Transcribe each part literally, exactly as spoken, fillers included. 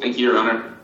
Thank you, Your Honor.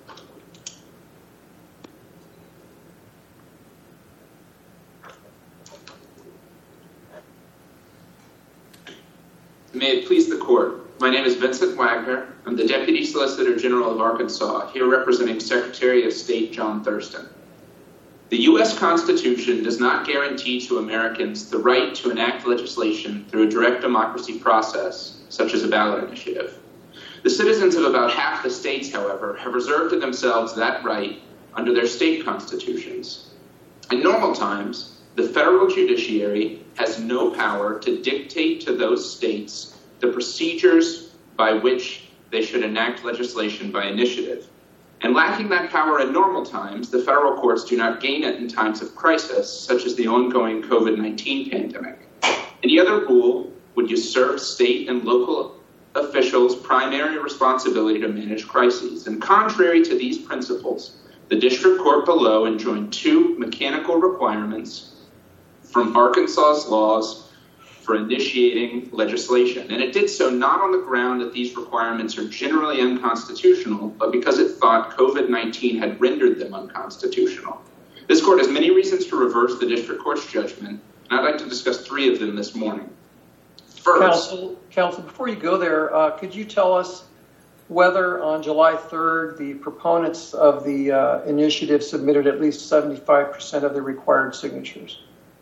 May it please the Court. My name is Vincent Wagner. I'm the Deputy Solicitor General of Arkansas, here representing Secretary of State John Thurston. The U S Constitution does not guarantee to Americans the right to enact legislation through a direct democracy process, such as a ballot initiative. The citizens of about half the states, however, have reserved to themselves that right under their state constitutions. In normal times, the federal judiciary has no power to dictate to those states the procedures by which they should enact legislation by initiative. And lacking that power in normal times, the federal courts do not gain it in times of crisis, such as the ongoing COVID nineteen pandemic. Any other rule would usurp state and local officials' primary responsibility to manage crises. And contrary to these principles, the district court below enjoined two mechanical requirements from Arkansas's laws for initiating legislation. And it did so not on the ground that these requirements are generally unconstitutional, but because it thought COVID nineteen had rendered them unconstitutional. This court has many reasons to reverse the district court's judgment, and I'd like to discuss three of them this morning. First, Counsel, Counsel, before you go there, uh, could you tell us whether on July third the proponents of the uh, initiative submitted at least seventy-five percent of the required signatures?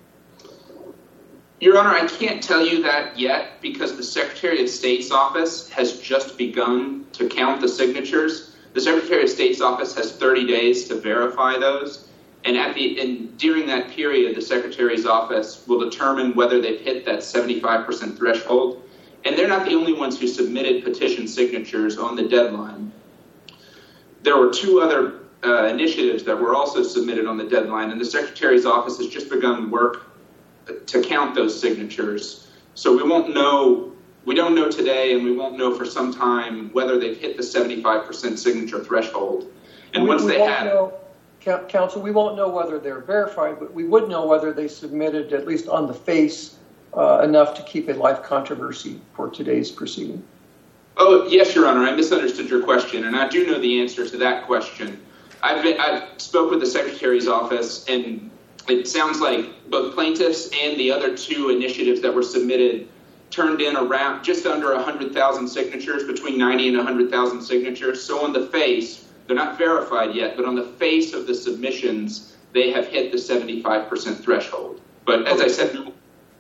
Your Honor, I can't tell you that yet because the Secretary of State's office has just begun to count the signatures. The Secretary of State's office has thirty days to verify those. And at the and during that period, the Secretary's office will determine whether they've hit that seventy-five percent threshold. And they're not the only ones who submitted petition signatures on the deadline. There were two other uh, initiatives that were also submitted on the deadline, and the Secretary's office has just begun work to count those signatures. So we won't know, we don't know today, and we won't know for some time whether they've hit the seventy-five percent signature threshold. And we, once we they won't have... Know, Counsel, we won't know whether they're verified, but we would know whether they submitted, at least on the face, uh, enough to keep a live controversy for today's proceeding. Oh, yes, Your Honor, I misunderstood your question, and I do know the answer to that question. I've, been, I've spoke with the Secretary's office, and it sounds like both plaintiffs and the other two initiatives that were submitted turned in around just under one hundred thousand signatures, between ninety and one hundred thousand signatures. So on the face, they're not verified yet, but on the face of the submissions, they have hit the seventy-five percent threshold. But as I said,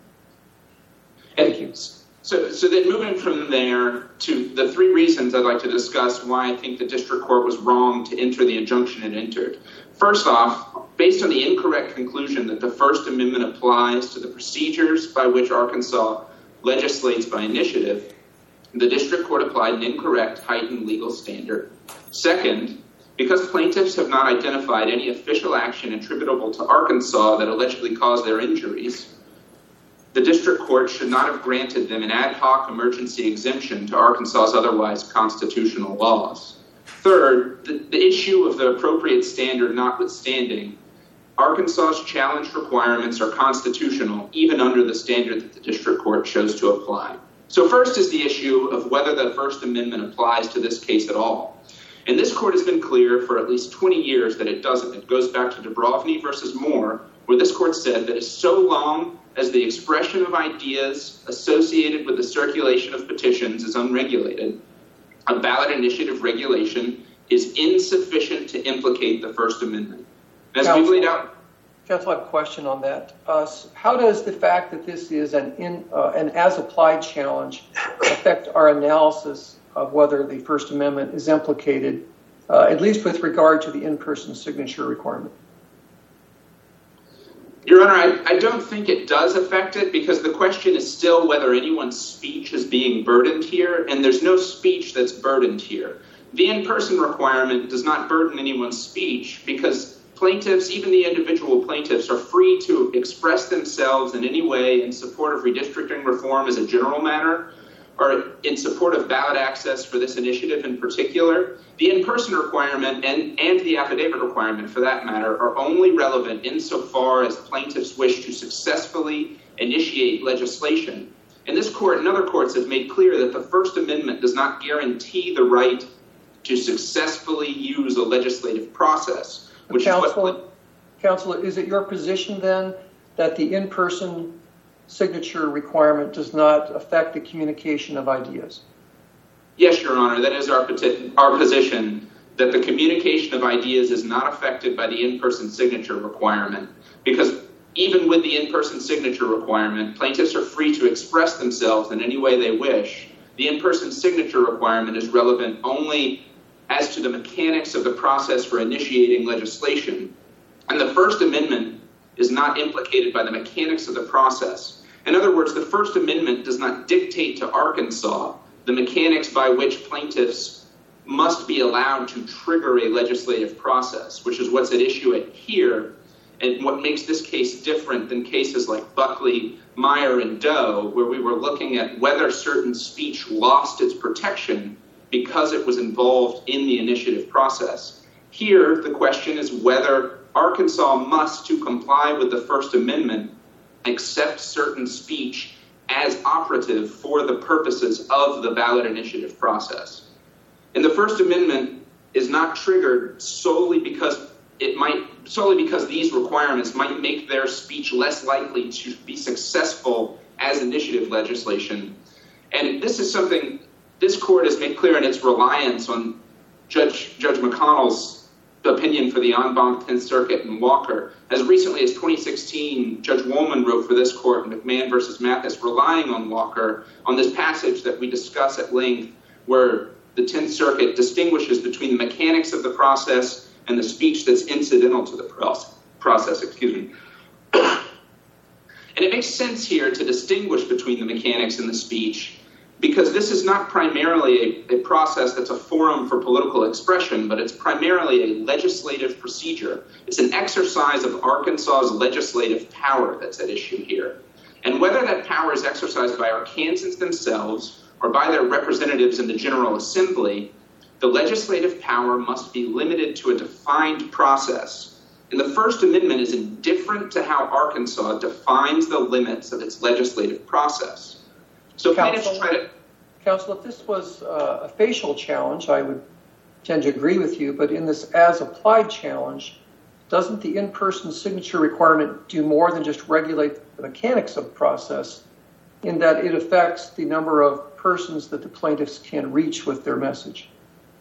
thank you. So, so then moving from there to the three reasons I'd like to discuss why I think the district court was wrong to enter the injunction it entered. First off, based on the incorrect conclusion that the First Amendment applies to the procedures by which Arkansas legislates by initiative, the district court applied an incorrect heightened legal standard. Second, because plaintiffs have not identified any official action attributable to Arkansas that allegedly caused their injuries, the district court should not have granted them an ad hoc emergency exemption to Arkansas's otherwise constitutional laws. Third, the, the issue of the appropriate standard notwithstanding, Arkansas's challenge requirements are constitutional even under the standard that the district court chose to apply. So first is the issue of whether the First Amendment applies to this case at all. And this court has been clear for at least twenty years that it doesn't. It goes back to Dubrovny versus Moore, where this court said that as so long as the expression of ideas associated with the circulation of petitions is unregulated, a ballot initiative regulation is insufficient to implicate the First Amendment. As Counsel, we've laid out... Counsel, I have a question on that. Uh, how does the fact that this is an, in, uh, an as-applied challenge affect our analysis of whether the First Amendment is implicated, uh, at least with regard to the in-person signature requirement? Your Honor, I, I don't think it does affect it because the question is still whether anyone's speech is being burdened here, and there's no speech that's burdened here. The in-person requirement does not burden anyone's speech because plaintiffs, even the individual plaintiffs, are free to express themselves in any way in support of redistricting reform as a general matter, or in support of ballot access for this initiative in particular. The in-person requirement and, and the affidavit requirement, for that matter, are only relevant insofar as plaintiffs wish to successfully initiate legislation. And this court and other courts have made clear that the First Amendment does not guarantee the right to successfully use a legislative process, which Counsel, is what... Counsel, is it your position then that the in-person signature requirement does not affect the communication of ideas? Yes, Your Honor, that is our, our position, that the communication of ideas is not affected by the in-person signature requirement, because even with the in-person signature requirement, plaintiffs are free to express themselves in any way they wish. The in-person signature requirement is relevant only as to the mechanics of the process for initiating legislation. And the First Amendment is not implicated by the mechanics of the process. In other words, the First Amendment does not dictate to Arkansas the mechanics by which plaintiffs must be allowed to trigger a legislative process, which is what's at issue at here, and what makes this case different than cases like Buckley, Meyer, and Doe, where we were looking at whether certain speech lost its protection because it was involved in the initiative process. Here, the question is whether Arkansas must, to comply with the First Amendment, accept certain speech as operative for the purposes of the ballot initiative process. And the First Amendment is not triggered solely because it might solely because these requirements might make their speech less likely to be successful as initiative legislation. And this is something this court has made clear in its reliance on Judge Judge McConnell's opinion for the en banc Tenth Circuit in Walker. As recently as twenty sixteen, Judge Woolman wrote for this court in McMahon versus Mathis, relying on Walker on this passage that we discuss at length, where the Tenth Circuit distinguishes between the mechanics of the process and the speech that's incidental to the process. Excuse me. And it makes sense here to distinguish between the mechanics and the speech, because this is not primarily a, a process that's a forum for political expression, but it's primarily a legislative procedure. It's an exercise of Arkansas's legislative power that's at issue here. And whether that power is exercised by Arkansans themselves or by their representatives in the General Assembly, the legislative power must be limited to a defined process. And the First Amendment is indifferent to how Arkansas defines the limits of its legislative process. So plaintiffs try to... Counsel, if this was uh, a facial challenge, I would tend to agree with you, but in this as-applied challenge, doesn't the in-person signature requirement do more than just regulate the mechanics of the process, in that it affects the number of persons that the plaintiffs can reach with their message?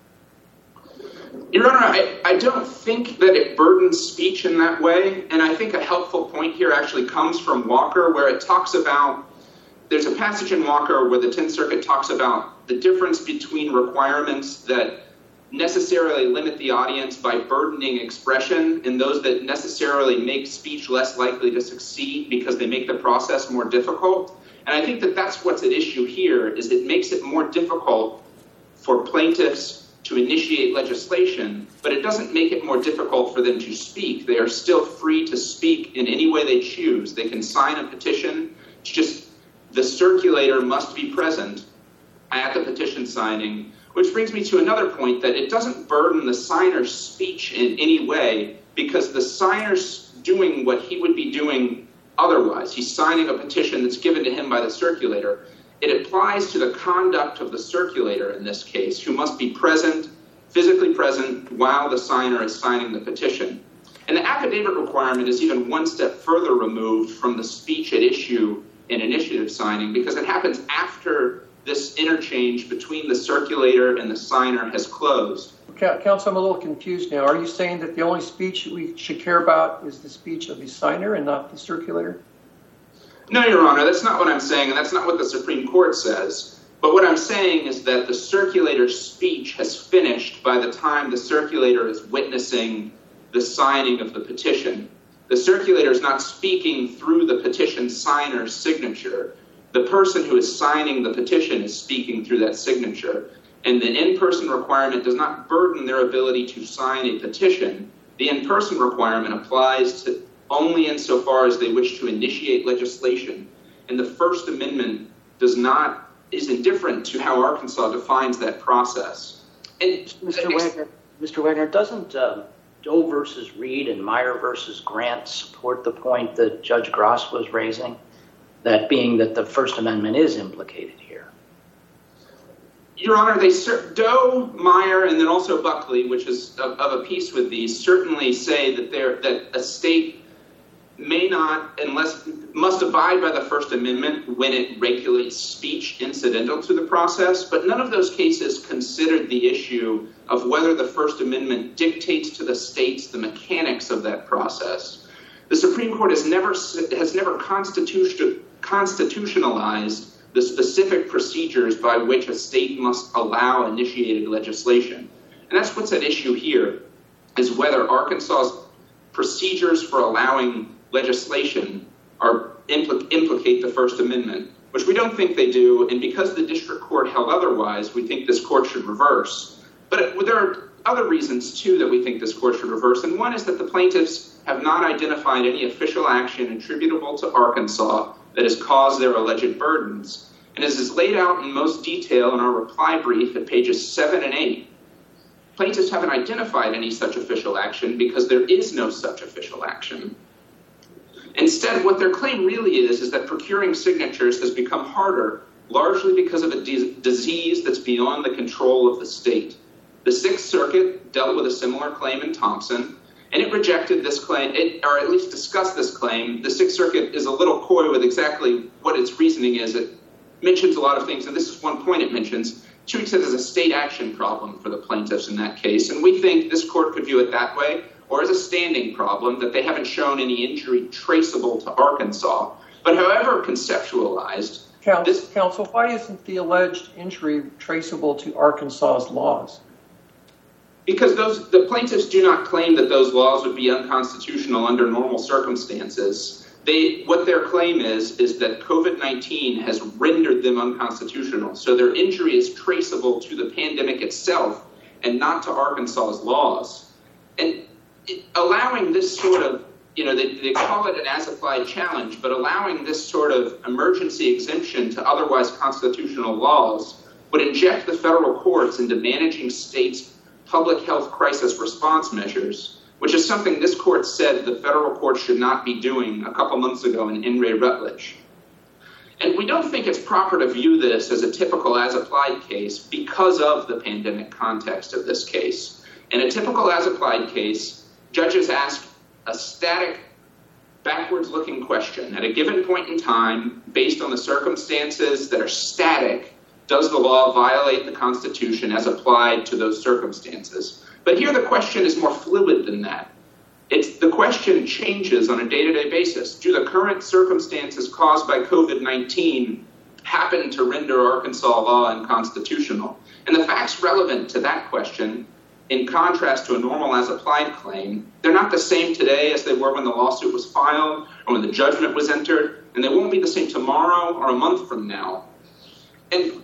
Your Honor, I, I don't think that it burdens speech in that way, and I think a helpful point here actually comes from Walker, where it talks about, there's a passage in Walker where the Tenth Circuit talks about the difference between requirements that necessarily limit the audience by burdening expression and those that necessarily make speech less likely to succeed because they make the process more difficult. And I think that that's what's at issue here, is it makes it more difficult for plaintiffs to initiate legislation, but it doesn't make it more difficult for them to speak. They are still free to speak in any way they choose. They can sign a petition. It's just the circulator must be present at the petition signing, which brings me to another point, that it doesn't burden the signer's speech in any way, because the signer's doing what he would be doing otherwise. He's signing a petition that's given to him by the circulator. It applies to the conduct of the circulator in this case, who must be present, physically present, while the signer is signing the petition. And the affidavit requirement is even one step further removed from the speech at issue in initiative signing, because it happens after this interchange between the circulator and the signer has closed. Counsel, I'm a little confused now. Are you saying that the only speech we should care about is the speech of the signer and not the circulator? No, Your Honor, that's not what I'm saying, and that's not what the Supreme Court says. But what I'm saying is that the circulator's speech has finished by the time the circulator is witnessing the signing of the petition. The circulator is not speaking through the petition signer's signature. The person who is signing the petition is speaking through that signature. And the in-person requirement does not burden their ability to sign a petition. The in-person requirement applies to only insofar as they wish to initiate legislation. And the First Amendment does not, is indifferent to how Arkansas defines that process. And Mister Wagner, Mister Wagner, doesn't uh, Doe versus Reed and Meyer versus Grant support the point that Judge Gross was raising, that being that the First Amendment is implicated here? Your Honor, they Doe, Meyer, and then also Buckley, which is of, of a piece with these, certainly say that there that a state may not, unless must abide by the First Amendment when it regulates speech incidental to the process. But none of those cases considered the issue of whether the First Amendment dictates to the states the mechanics of that process. The Supreme Court has never has never constitution, constitutionalized the specific procedures by which a state must allow initiated legislation. And that's what's at issue here, is whether Arkansas's procedures for allowing legislation are impl- implicate the First Amendment, which we don't think they do. And because the district court held otherwise, we think this court should reverse. But it, there are other reasons, too, that we think this court should reverse. And one is that the plaintiffs have not identified any official action attributable to Arkansas that has caused their alleged burdens. And as is laid out in most detail in our reply brief at pages seven and eight, plaintiffs haven't identified any such official action because there is no such official action. Instead, what their claim really is, is that procuring signatures has become harder, largely because of a de- disease that's beyond the control of the state. The Sixth Circuit dealt with a similar claim in Thompson, and it rejected this claim, it, or at least discussed this claim. The Sixth Circuit is a little coy with exactly what its reasoning is. It mentions a lot of things, and this is one point it mentions. It treats it as a state action problem for the plaintiffs in that case, and we think this court could view it that way, or as a standing problem, that they haven't shown any injury traceable to Arkansas. But however conceptualized... Counsel, this, counsel, why isn't the alleged injury traceable to Arkansas's laws? Because those the plaintiffs do not claim that those laws would be unconstitutional under normal circumstances. They what their claim is, is that COVID nineteen has rendered them unconstitutional. So their injury is traceable to the pandemic itself and not to Arkansas's laws. And it, allowing this sort of, you know, they, they call it an as-applied challenge, but allowing this sort of emergency exemption to otherwise constitutional laws would inject the federal courts into managing states' public health crisis response measures, which is something this court said the federal court should not be doing a couple months ago in In re Rutledge. And we don't think it's proper to view this as a typical as-applied case because of the pandemic context of this case. In a typical as-applied case, judges ask a static, backwards-looking question at a given point in time based on the circumstances that are static. Does the law violate the Constitution as applied to those circumstances? But here the question is more fluid than that. It's the question changes on a day-to-day basis. Do the current circumstances caused by COVID nineteen happen to render Arkansas law unconstitutional? And the facts relevant to that question, in contrast to a normal as-applied claim, they're not the same today as they were when the lawsuit was filed or when the judgment was entered, and they won't be the same tomorrow or a month from now. And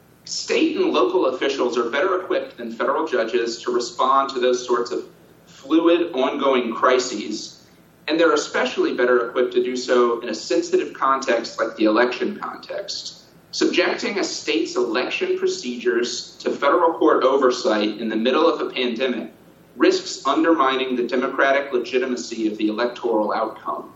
state and local officials are better equipped than federal judges to respond to those sorts of fluid, ongoing crises, and they're especially better equipped to do so in a sensitive context like the election context. Subjecting a state's election procedures to federal court oversight in the middle of a pandemic risks undermining the democratic legitimacy of the electoral outcome.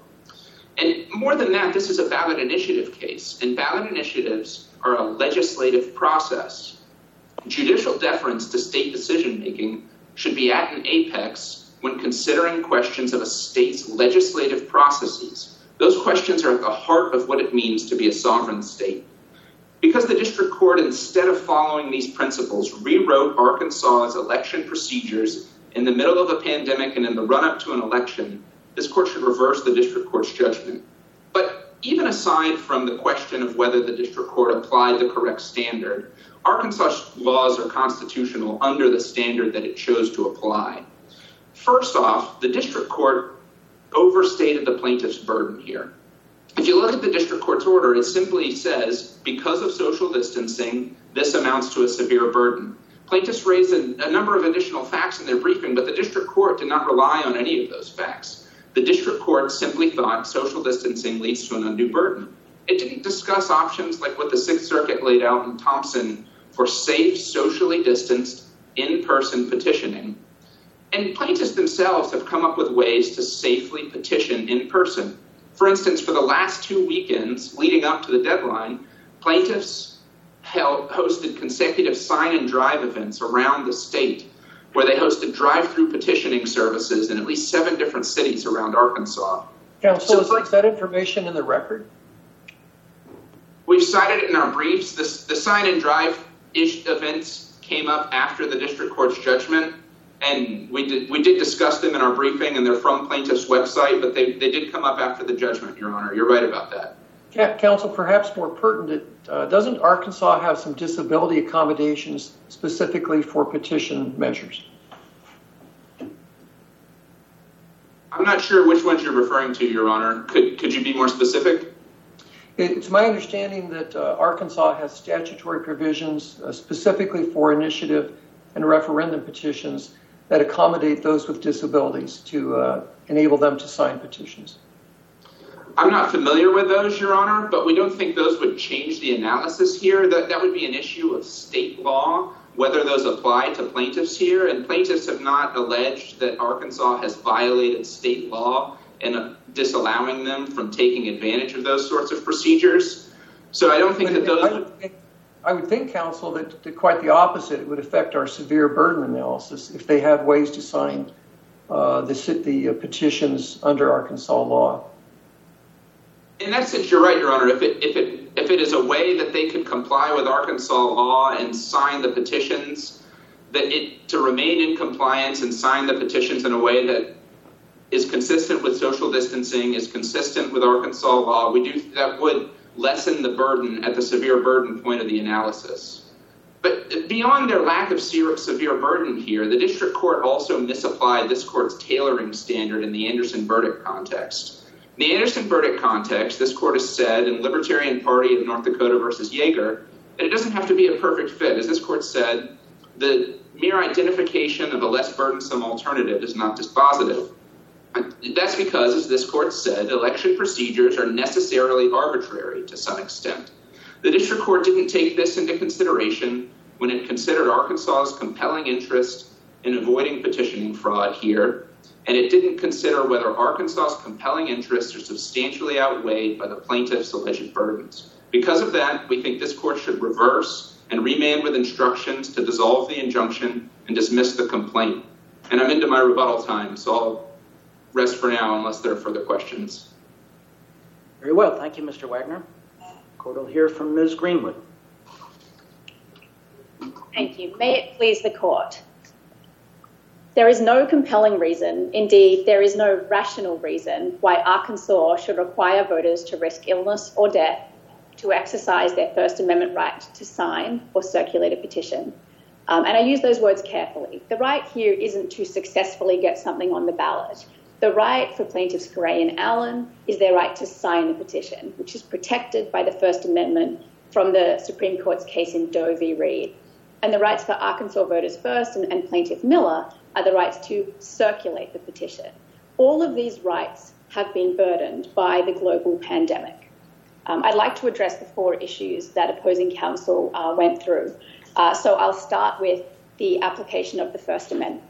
And more than that, this is a ballot initiative case, and ballot initiatives are a legislative process. Judicial deference to state decision-making should be at an apex when considering questions of a state's legislative processes. Those questions are at the heart of what it means to be a sovereign state. Because the district court, instead of following these principles, rewrote Arkansas's election procedures in the middle of a pandemic and in the run-up to an election, this court should reverse the district court's judgment. But even aside from the question of whether the district court applied the correct standard, Arkansas laws are constitutional under the standard that it chose to apply. First off, the district court overstated the plaintiff's burden here. If you look at the district court's order, it simply says, because of social distancing, this amounts to a severe burden. Plaintiffs raised a, a number of additional facts in their briefing, but the district court did not rely on any of those facts. The district court simply thought social distancing leads to an undue burden. It didn't discuss options like what the Sixth Circuit laid out in Thompson for safe, socially distanced, in-person petitioning. And plaintiffs themselves have come up with ways to safely petition in person. For instance, for the last two weekends leading up to the deadline, plaintiffs held, hosted consecutive sign and drive events around the state, where they hosted drive-through petitioning services in at least seven different cities around Arkansas. Counsel, is, is that information in the record? We've cited it in our briefs. The, the sign and drive ish events came up after the district court's judgment, and we did we did discuss them in our briefing, and they're from plaintiff's website, but they, they did come up after the judgment, Your Honor. You're right about that. Counsel, perhaps more pertinent, uh, doesn't Arkansas have some disability accommodations specifically for petition measures? I'm not sure which ones you're referring to, Your Honor. Could could you be more specific? It's my understanding that uh, Arkansas has statutory provisions uh, specifically for initiative and referendum petitions that accommodate those with disabilities to uh, enable them to sign petitions. I'm not familiar with those, Your Honor, but we don't think those would change the analysis here. That that would be an issue of state law, whether those apply to plaintiffs here. And plaintiffs have not alleged that Arkansas has violated state law in uh, disallowing them from taking advantage of those sorts of procedures. So I don't think that those... I would think, I would think counsel, that, that quite the opposite. It would affect our severe burden analysis if they had ways to sign uh, the, the uh, petitions under Arkansas law. In that sense, you're right, Your Honor. If it if it if it is a way that they could comply with Arkansas law and sign the petitions, that it to remain in compliance and sign the petitions in a way that is consistent with social distancing, is consistent with Arkansas law, we do that would lessen the burden at the severe burden point of the analysis. But beyond their lack of severe burden here, the district court also misapplied this court's tailoring standard in the Anderson verdict context. In the Anderson verdict context, this court has said in Libertarian Party of North Dakota versus Yeager that it doesn't have to be a perfect fit. As this court said, the mere identification of a less burdensome alternative is not dispositive. That's because, as this court said, election procedures are necessarily arbitrary to some extent. The district court didn't take this into consideration when it considered Arkansas's compelling interest in avoiding petitioning fraud here, and it didn't consider whether Arkansas's compelling interests are substantially outweighed by the plaintiff's alleged burdens. Because of that, we think this court should reverse and remand with instructions to dissolve the injunction and dismiss the complaint. And I'm into my rebuttal time, so I'll rest for now unless there are further questions. Very well. Thank you, Mister Wagner. Court will hear from Miz Greenwood. Thank you. May it please the court. There is no compelling reason, indeed, there is no rational reason why Arkansas should require voters to risk illness or death to exercise their First Amendment right to sign or circulate a petition. Um, and I use those words carefully. The right here isn't to successfully get something on the ballot. The right for plaintiffs Gray and Allen is their right to sign a petition, which is protected by the First Amendment from the Supreme Court's case in Doe v. Reed. And the rights for Arkansas Voters First and, and Plaintiff Miller are the rights to circulate the petition. All of these rights have been burdened by the global pandemic. Um, I'd like to address the four issues that opposing counsel uh, went through. Uh, so I'll start with the application of the First Amendment.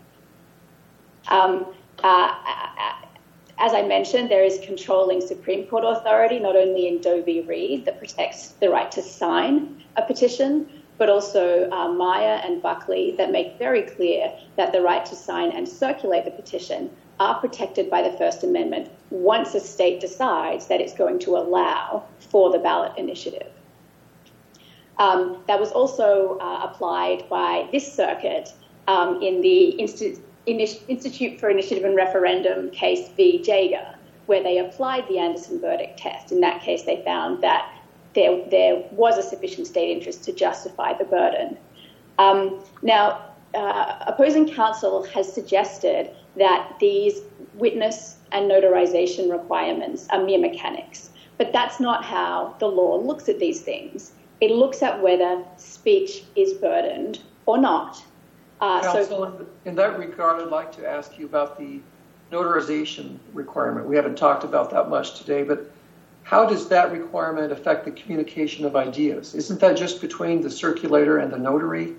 Um, uh, as I mentioned, there is controlling Supreme Court authority, not only in Doe v. Reed, that protects the right to sign a petition, but also uh, Meyer and Buckley that make very clear that the right to sign and circulate the petition are protected by the First Amendment once a state decides that it's going to allow for the ballot initiative. Um, that was also uh, applied by this circuit um, in the Insti- Initi- Institute for Initiative and Referendum case v. Jager, where they applied the Anderson verdict test. In that case, they found that There, there was a sufficient state interest to justify the burden. Um, now, uh, opposing counsel has suggested that these witness and notarization requirements are mere mechanics, but that's not how the law looks at these things. It looks at whether speech is burdened or not. Uh, counsel, so, in that regard, I'd like to ask you about the notarization requirement. We haven't talked about that much today, but how does that requirement affect the communication of ideas? Isn't that just between the circulator and the notary?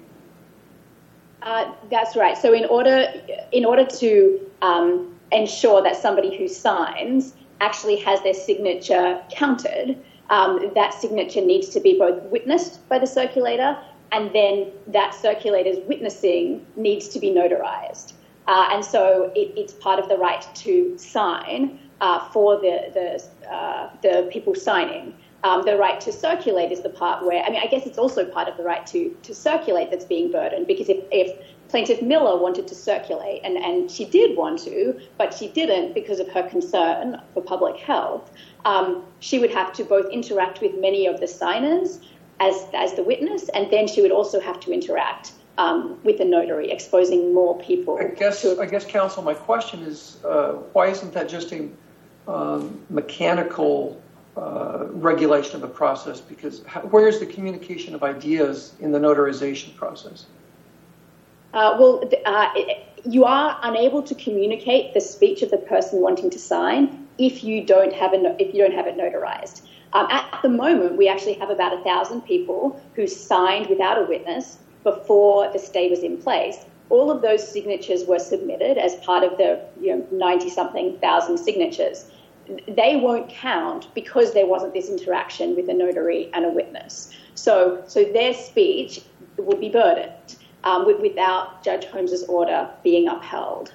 Uh, that's right. So in order, in order to um, ensure that somebody who signs actually has their signature counted, um, that signature needs to be both witnessed by the circulator and then that circulator's witnessing needs to be notarized. Uh, and so it, it's part of the right to sign uh, for the, the, uh, the people signing. Um, the right to circulate is the part where, I mean, I guess it's also part of the right to, to circulate that's being burdened, because if, if Plaintiff Miller wanted to circulate, and, and she did want to, but she didn't because of her concern for public health, um, she would have to both interact with many of the signers as, as the witness, and then she would also have to interact um, with the notary, exposing more people. I guess, to- I guess, counsel, my question is, uh, why isn't that just a um, mechanical Uh, regulation of the process? Because how, where's the communication of ideas in the notarization process? Uh, well, uh, you are unable to communicate the speech of the person wanting to sign if you don't have a, if you don't have it notarized. Um, at the moment, we actually have about a thousand people who signed without a witness before the stay was in place. All of those signatures were submitted as part of the you know, ninety-something thousand signatures. They won't count because there wasn't this interaction with a notary and a witness. So, so their speech would be burdened um, with, without Judge Holmes's order being upheld.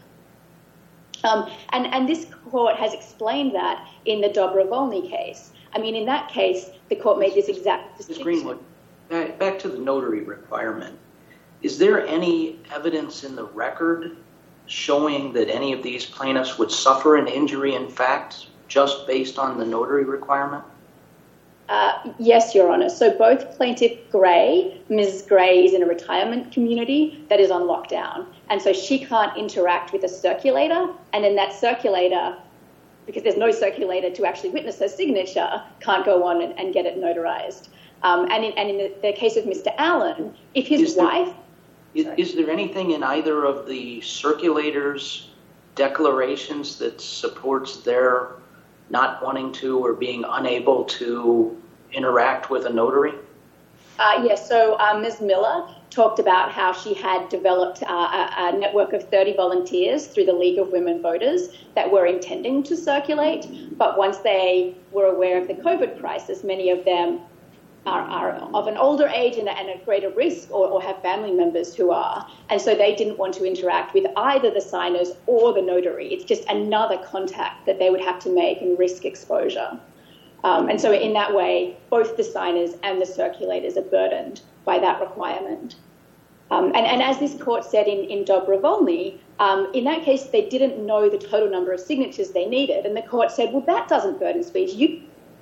Um, and, and this court has explained that in the Dobrovolny case. I mean, in that case, the court made this exact distinction. Miz Greenwood, back, back to the notary requirement. Is there any evidence in the record showing that any of these plaintiffs would suffer an injury in fact just based on the notary requirement? Uh, yes, Your Honour. So both Plaintiff Gray, Miz Gray is in a retirement community that is on lockdown. And so she can't interact with a circulator. And then that circulator, because there's no circulator to actually witness her signature, can't go on and, and get it notarized. Um, and in, and in the, the case of Mister Allen, if his is there, wife... Is, is there anything in either of the circulators' declarations that supports their not wanting to or being unable to interact with a notary? Uh, yes, so uh, Miz Miller talked about how she had developed uh, a, a network of thirty volunteers through the League of Women Voters that were intending to circulate, but once they were aware of the COVID crisis, many of them are, are of an older age and, and at greater risk, or, or have family members who are. And so they didn't want to interact with either the signers or the notary. It's just another contact that they would have to make and risk exposure. Um, and so in that way, both the signers and the circulators are burdened by that requirement. Um, and, and as this court said in, in Dobrovolny, um, in that case, they didn't know the total number of signatures they needed. And the court said, well, that doesn't burden speech. You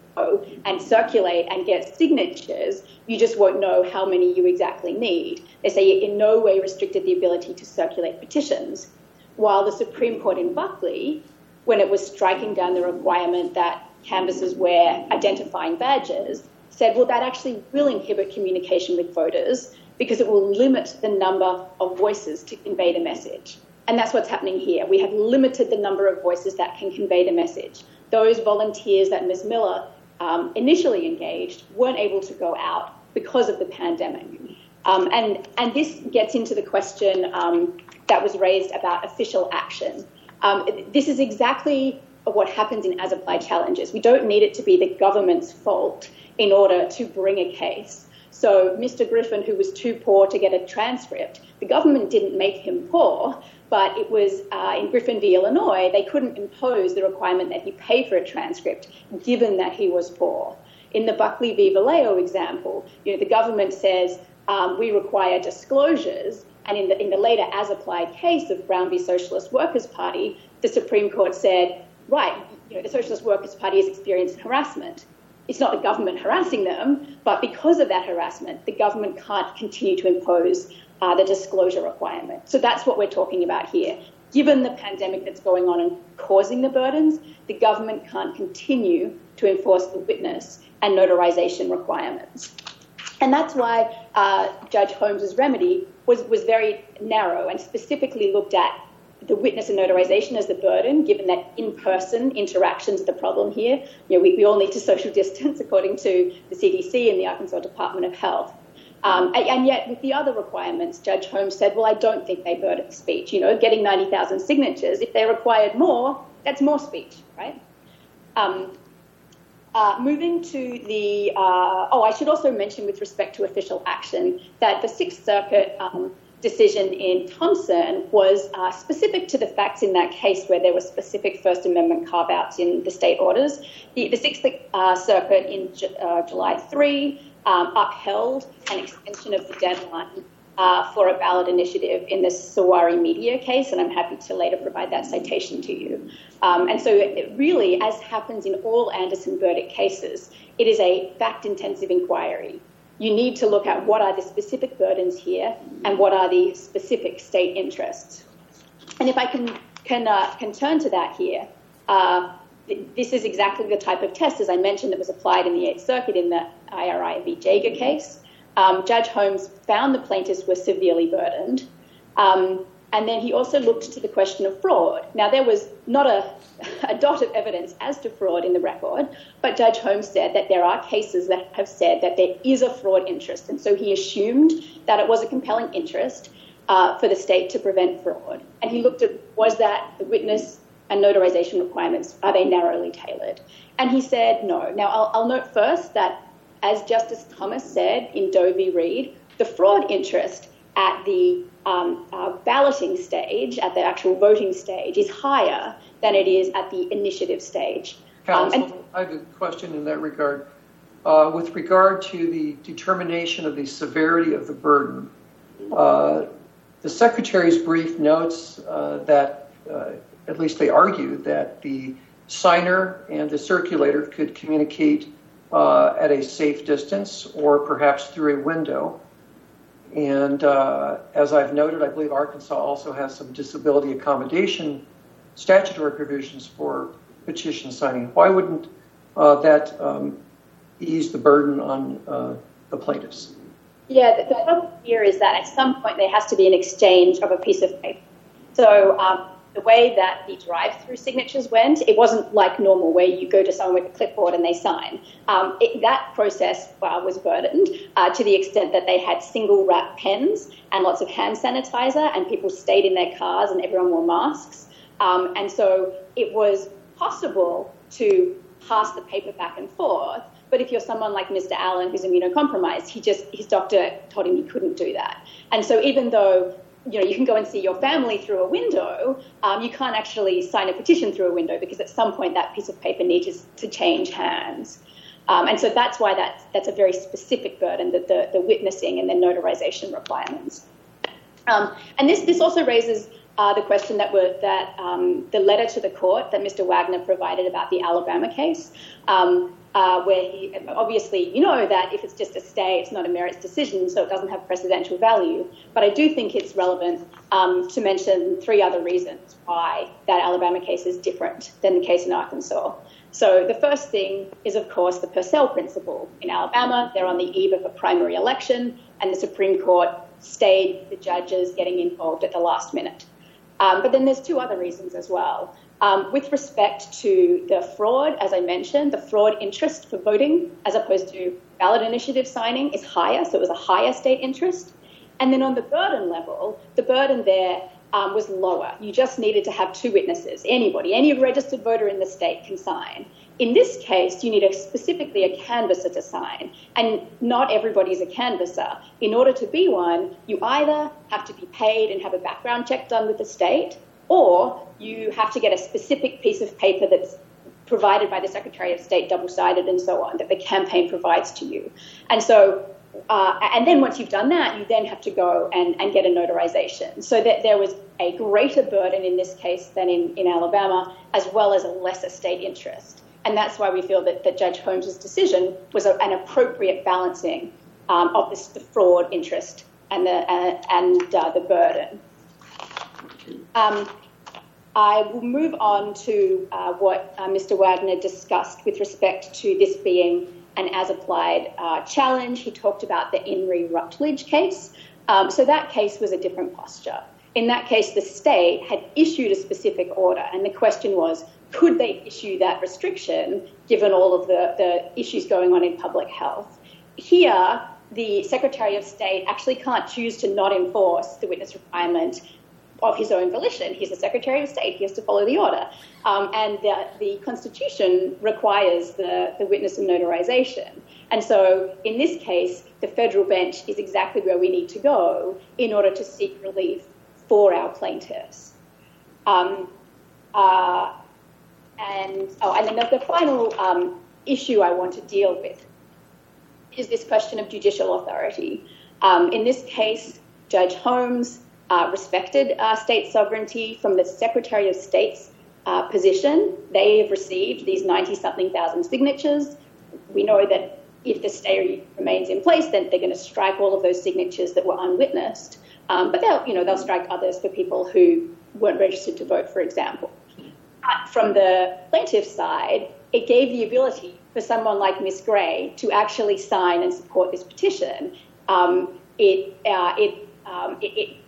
and circulate and get signatures, you just won't know how many you exactly need. They say it in no way restricted the ability to circulate petitions. While the Supreme Court in Buckley, when it was striking down the requirement that canvassers wear identifying badges, said, well, that actually will inhibit communication with voters because it will limit the number of voices to convey the message. And that's what's happening here. We have limited the number of voices that can convey the message. Those volunteers that Miz Miller Um, initially engaged weren't able to go out because of the pandemic. Um, and, and this gets into the question um, that was raised about official action. Um, this is exactly what happens in as-applied challenges. We don't need it to be the government's fault in order to bring a case. So Mister Griffin, who was too poor to get a transcript, the government didn't make him poor, but it was uh, in Griffin v. Illinois, they couldn't impose the requirement that he pay for a transcript, given that he was poor. In the Buckley v. Vallejo example, you know, the government says um, we require disclosures, and in the in the later as-applied case of Brown v. Socialist Workers' Party, the Supreme Court said, right, you know, the Socialist Workers' Party has experienced harassment. It's not the government harassing them, but because of that harassment, the government can't continue to impose Uh, the disclosure requirement. So that's what we're talking about here. Given the pandemic that's going on and causing the burdens, the government can't continue to enforce the witness and notarization requirements. And that's why uh, Judge Holmes's remedy was, was very narrow and specifically looked at the witness and notarization as the burden, given that in-person interactions are the problem here. You know, we, we all need to social distance according to the C D C and the Arkansas Department of Health. Um, and, and yet, with the other requirements, Judge Holmes said, well, I don't think they burden speech. You know, getting ninety thousand signatures, if they required more, that's more speech, right? Um, Uh, moving to the, uh, oh, I should also mention with respect to official action that the Sixth Circuit um, decision in Thompson was uh, specific to the facts in that case where there were specific First Amendment carve-outs in the state orders. The, the Sixth uh, Circuit in uh, July third um, upheld an extension of the deadline uh, for a ballot initiative in the Sawari Media case, and I'm happy to later provide that citation to you. Um, and so it really, as happens in all Anderson verdict cases, it is a fact-intensive inquiry. You need to look at what are the specific burdens here and what are the specific state interests. And if I can can, uh, can turn to that here, uh, th- this is exactly the type of test, as I mentioned, that was applied in the Eighth Circuit in the I R I v. Jager case. Um, Judge Holmes found the plaintiffs were severely burdened. Um, And then he also looked to the question of fraud. Now, there was not a, a dot of evidence as to fraud in the record, but Judge Holmes said that there are cases that have said that there is a fraud interest. And so he assumed that it was a compelling interest uh, for the state to prevent fraud. And he looked at, was that the witness and notarization requirements, are they narrowly tailored? And he said no. Now, I'll, I'll note first that, as Justice Thomas said in Doe v. Reed, the fraud interest at the um, uh, balloting stage, at the actual voting stage, is higher than it is at the initiative stage. Counsel, um, and- I have a question in that regard. Uh, with regard to the determination of the severity of the burden, uh, the Secretary's brief notes uh, that, uh, at least they argue, that the signer and the circulator could communicate uh, at a safe distance or perhaps through a window. And uh, as I've noted, I believe Arkansas also has some disability accommodation statutory provisions for petition signing. Why wouldn't uh, that um, ease the burden on uh, the plaintiffs? Yeah, the, the problem here is that at some point there has to be an exchange of a piece of paper. So um, the way that the drive-through signatures went, it wasn't like normal where you go to someone with a clipboard and they sign. Um, it, that process uh, was burdened uh, to the extent that they had single-wrap pens and lots of hand sanitizer, and people stayed in their cars and everyone wore masks. Um, and so it was possible to pass the paper back and forth. But if you're someone like Mister Allen, who's immunocompromised, he just his doctor told him he couldn't do that. And so even though you know you can go and see your family through a window, um, you can't actually sign a petition through a window because at some point that piece of paper needs to change hands. Um, and so that's why that's, that's a very specific burden, that the, the witnessing and the notarization requirements. Um, and this this also raises uh, the question that were that um, the letter to the court that Mister Wagner provided about the Alabama case. Um, Uh, where he, obviously, you know that if it's just a stay, it's not a merits decision, so it doesn't have precedential value. But I do think it's relevant um, to mention three other reasons why that Alabama case is different than the case in Arkansas. So the first thing is, of course, the Purcell principle. In Alabama, they're on the eve of a primary election, and the Supreme Court stayed the judges getting involved at the last minute. Um, but then there's two other reasons as well. Um, with respect to the fraud, as I mentioned, the fraud interest for voting as opposed to ballot initiative signing is higher, so it was a higher state interest. And then on the burden level, the burden there um, was lower. You just needed to have two witnesses. Anybody, any registered voter in the state can sign. In this case, you need a, specifically a canvasser to sign, and not everybody is a canvasser. In order to be one, you either have to be paid and have a background check done with the state, or you have to get a specific piece of paper that's provided by the Secretary of State, double-sided and so on, that the campaign provides to you. And so, uh, and then once you've done that, you then have to go and, and get a notarization. So that there was a greater burden in this case than in, in Alabama, as well as a lesser state interest. And that's why we feel that, that Judge Holmes's decision was a, an appropriate balancing um, of this, the fraud interest and the, uh, and uh, the burden. Um, I will move on to uh, what uh, Mister Wagner discussed with respect to this being an as-applied uh, challenge. He talked about the In re Rutledge case. Um, so that case was a different posture. In that case, the state had issued a specific order, and the question was, could they issue that restriction given all of the, the issues going on in public health? Here, the Secretary of State actually can't choose to not enforce the witness requirement of his own volition. He's the Secretary of State. He has to follow the order. Um, and the, the Constitution requires the, the witness of notarization. And so in this case, the federal bench is exactly where we need to go in order to seek relief for our plaintiffs. Um, uh, and, oh, and then the, the final um, issue I want to deal with is this question of judicial authority. Um, in this case, Judge Holmes uh, respected uh, state sovereignty from the Secretary of State's uh, position. They have received these ninety-something thousand signatures. We know that if the stay remains in place, then they're going to strike all of those signatures that were unwitnessed. Um, but they'll, you know, they'll strike others for people who weren't registered to vote, for example. But from the plaintiff's side, it gave the ability for someone like Miz Gray to actually sign and support this petition. Um, it, uh, it, um, it, it,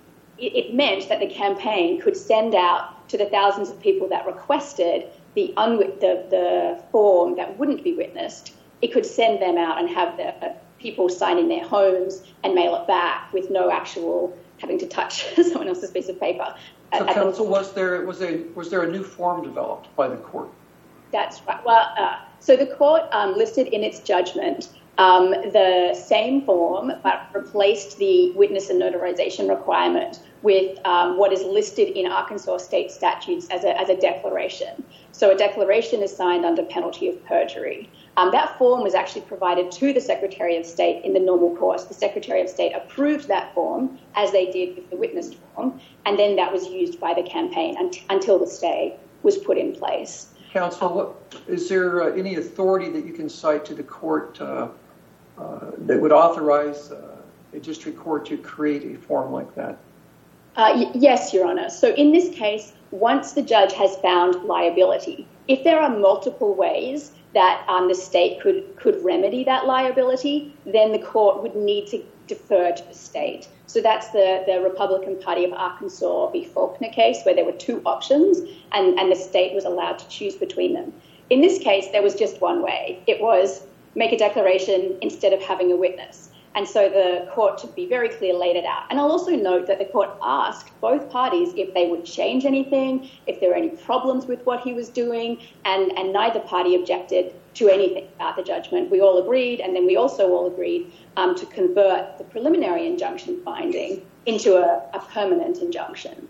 it meant that the campaign could send out to the thousands of people that requested the, unwit- the, the form that wouldn't be witnessed. It could send them out and have the people sign in their homes and mail it back with no actual having to touch someone else's piece of paper. So, counsel, was there was a was there a new form developed by the court? That's right. Well, uh, so the court um, listed in its judgment um, the same form, but replaced the witness and notarization requirement with um, what is listed in Arkansas state statutes as a as a declaration. So a declaration is signed under penalty of perjury. Um, that form was actually provided to the Secretary of State in the normal course. The Secretary of State approved that form, as they did with the witnessed form, and then that was used by the campaign unt- until the stay was put in place. Counsel, what, is there uh, any authority that you can cite to the court uh, uh, that would authorize uh, a district court to create a form like that? Uh, y- yes, Your Honor. So in this case, once the judge has found liability, if there are multiple ways that um, the state could, could remedy that liability, then the court would need to defer to the state. So that's the, the Republican Party of Arkansas v. Faulkner case, where there were two options and, and the state was allowed to choose between them. In this case, there was just one way. It was make a declaration instead of having a witness. And so the court, to be very clear, laid it out. And I'll also note that the court asked both parties if they would change anything, if there were any problems with what he was doing, and, and neither party objected to anything about the judgment. We all agreed, and then we also all agreed um, to convert the preliminary injunction finding into a, a permanent injunction.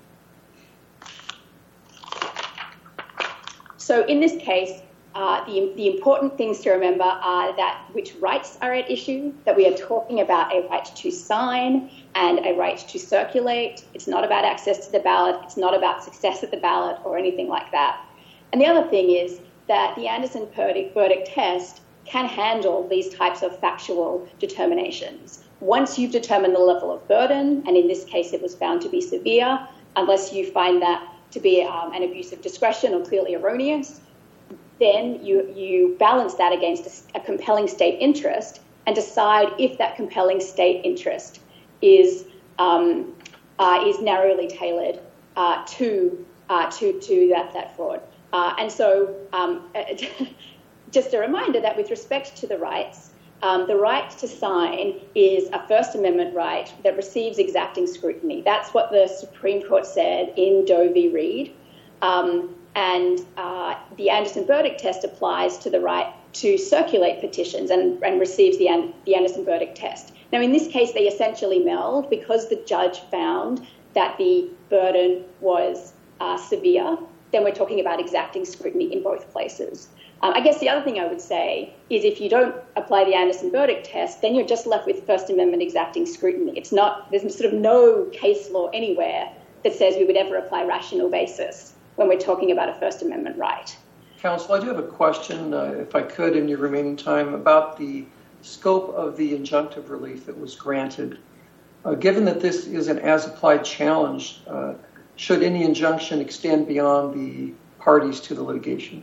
So in this case, Uh, the, the important things to remember are that which rights are at issue, that we are talking about a right to sign and a right to circulate. It's not about access to the ballot. It's not about success at the ballot or anything like that. And the other thing is that the Anderson verdict, verdict test can handle these types of factual determinations. Once you've determined the level of burden, and in this case it was found to be severe, unless you find that to be um, an abuse of discretion or clearly erroneous, then you, you balance that against a, a compelling state interest and decide if that compelling state interest is um, uh, is narrowly tailored uh, to uh, to to that that fraud. Uh, and so, um, just a reminder that with respect to the rights, um, the right to sign is a First Amendment right that receives exacting scrutiny. That's what the Supreme Court said in Doe v. Reed. Um, And uh, the Anderson verdict test applies to the right to circulate petitions and, and receives the, the Anderson verdict test. Now, in this case, they essentially meld because the judge found that the burden was uh, severe. Then we're talking about exacting scrutiny in both places. Um, I guess the other thing I would say is if you don't apply the Anderson verdict test, then you're just left with First Amendment exacting scrutiny. It's not, there's sort of no case law anywhere that says we would ever apply rational basis when we're talking about a First Amendment right. Counsel, I do have a question, uh, if I could, in your remaining time, about the scope of the injunctive relief that was granted. Uh, given that this is an as-applied challenge, uh, should any injunction extend beyond the parties to the litigation?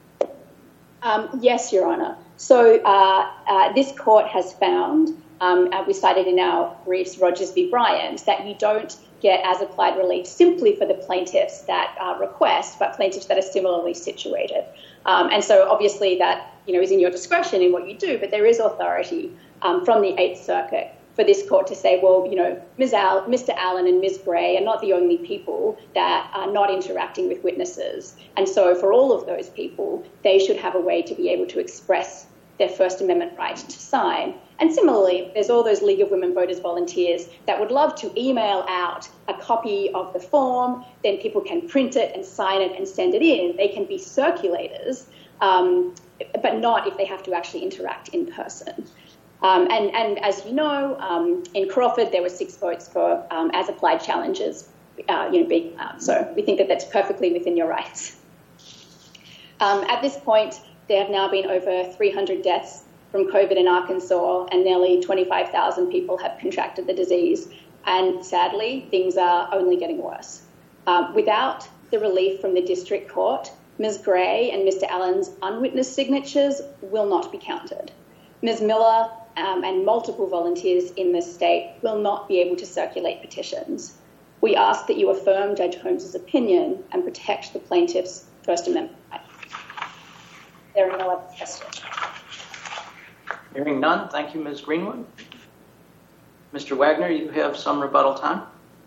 Um, yes, Your Honour. So uh, uh, this court has found, um, we cited in our briefs, Rogers v. Bryant, that you don't get as applied relief simply for the plaintiffs that uh, request, but plaintiffs that are similarly situated. Um, and so obviously that, you know, is in your discretion in what you do, but there is authority um, from the Eighth Circuit for this court to say, well, you know, Miz Al, Mister Allen and Miz Gray are not the only people that are not interacting with witnesses. And so for all of those people, they should have a way to be able to express their First Amendment right to sign. And similarly, there's all those League of Women Voters volunteers that would love to email out a copy of the form, then people can print it and sign it and send it in. They can be circulators, um, but not if they have to actually interact in person. Um, and, and as you know, um, in Crawford, there were six votes for um, as-applied challenges, uh, you know, being, uh, so we think that that's perfectly within your rights. Um, at this point, there have now been over three hundred deaths from COVID in Arkansas, and nearly twenty-five thousand people have contracted the disease. And sadly, things are only getting worse. Um, without the relief from the district court, Miz Gray and Mister Allen's unwitnessed signatures will not be counted. Miz Miller um, and multiple volunteers in this state will not be able to circulate petitions. We ask that you affirm Judge Holmes's opinion and protect the plaintiff's First Amendment right. There are no other questions. Hearing none, thank you, Miz Greenwood. Mister Wagner, you have some rebuttal time.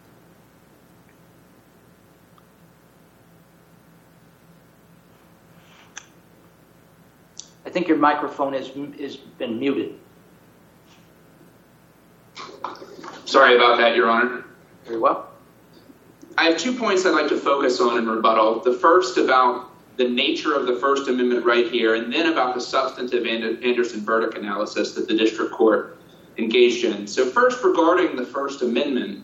I think your microphone is is been muted. Sorry about that, Your Honor. Very well. I have two points I'd like to focus on in rebuttal. The first about the nature of the First Amendment right here, and then about the substantive Anderson-Burdick analysis that the district court engaged in. So first, regarding the First Amendment,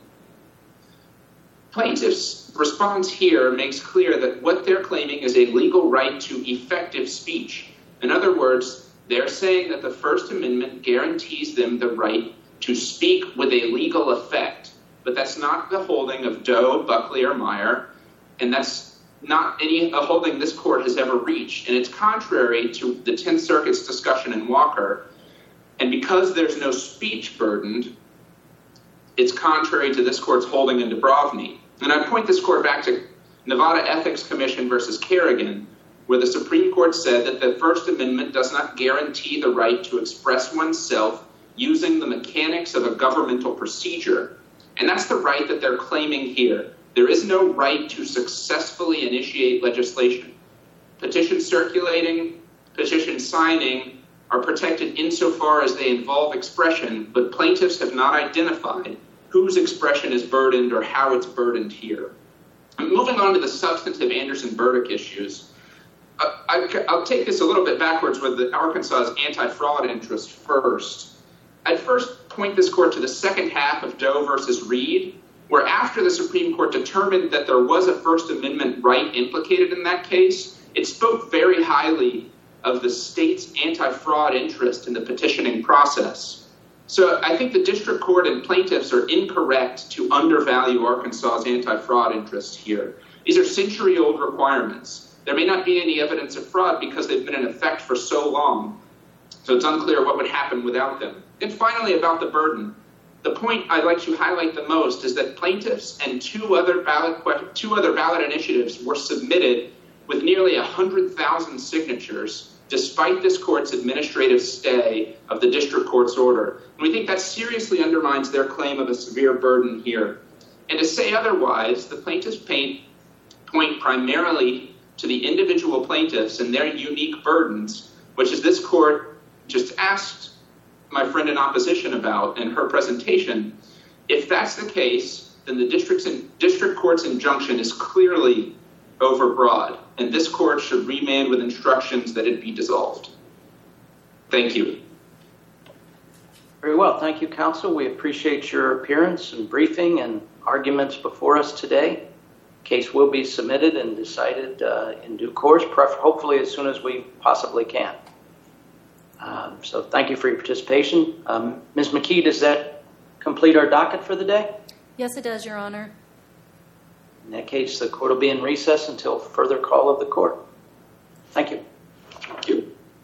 plaintiff's response here makes clear that what they're claiming is a legal right to effective speech. In other words, they're saying that the First Amendment guarantees them the right to speak with a legal effect. But that's not the holding of Doe, Buckley, or Meyer, and that's not any a holding this court has ever reached. And it's contrary to the Tenth Circuit's discussion in Walker. And because there's no speech burdened, it's contrary to this court's holding in Dubrovny. And I point this court back to Nevada Ethics Commission versus Kerrigan, where the Supreme Court said that the First Amendment does not guarantee the right to express oneself using the mechanics of a governmental procedure. And that's the right that they're claiming here. There is no right to successfully initiate legislation. Petition circulating, petition signing are protected insofar as they involve expression, but plaintiffs have not identified whose expression is burdened or how it's burdened here. And moving on to the substantive Anderson-Burdick issues, I, I'll take this a little bit backwards with the Arkansas's anti-fraud interest first. I'd first point this court to the second half of Doe versus Reed, where after the Supreme Court determined that there was a First Amendment right implicated in that case, it spoke very highly of the state's anti-fraud interest in the petitioning process. So I think the district court and plaintiffs are incorrect to undervalue Arkansas's anti-fraud interest here. These are century-old requirements. There may not be any evidence of fraud because they've been in effect for so long, so it's unclear what would happen without them. And finally, about the burden. The point I'd like to highlight the most is that plaintiffs and two other ballot two other ballot initiatives were submitted with nearly one hundred thousand signatures, despite this court's administrative stay of the district court's order. And we think that seriously undermines their claim of a severe burden here. And to say otherwise, the plaintiffs paint, point primarily to the individual plaintiffs and their unique burdens, which is this court just asked my friend in opposition about in her presentation. If that's the case, then the district's in, district court's injunction is clearly overbroad, and this court should remand with instructions that it be dissolved. Thank you. Very well. Thank you, counsel. We appreciate your appearance and briefing and arguments before us today. Case will be submitted and decided uh, in due course, hopefully as soon as we possibly can. Um, so thank you for your participation. Um, Miz McKee, does that complete our docket for the day? Yes, it does, Your Honor. In that case, the court will be in recess until further call of the court. Thank you.